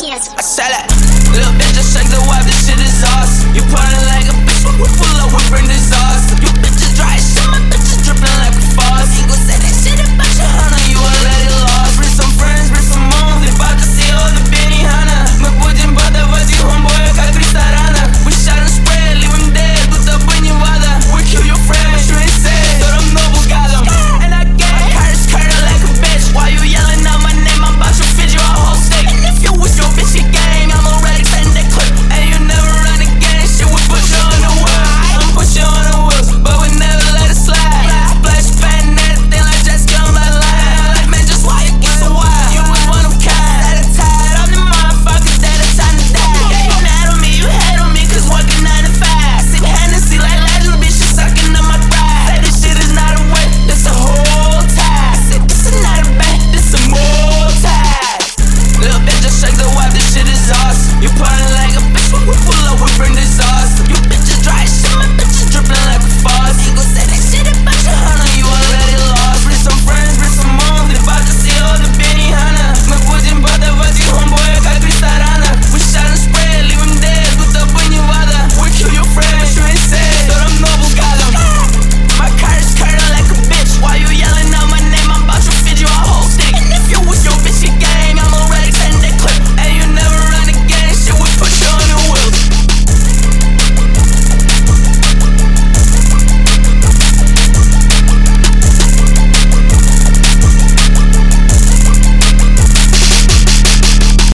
I said that, little bitch, just shake the wife, this shit is awesome. You pulling like a bitch, pull up, we bring this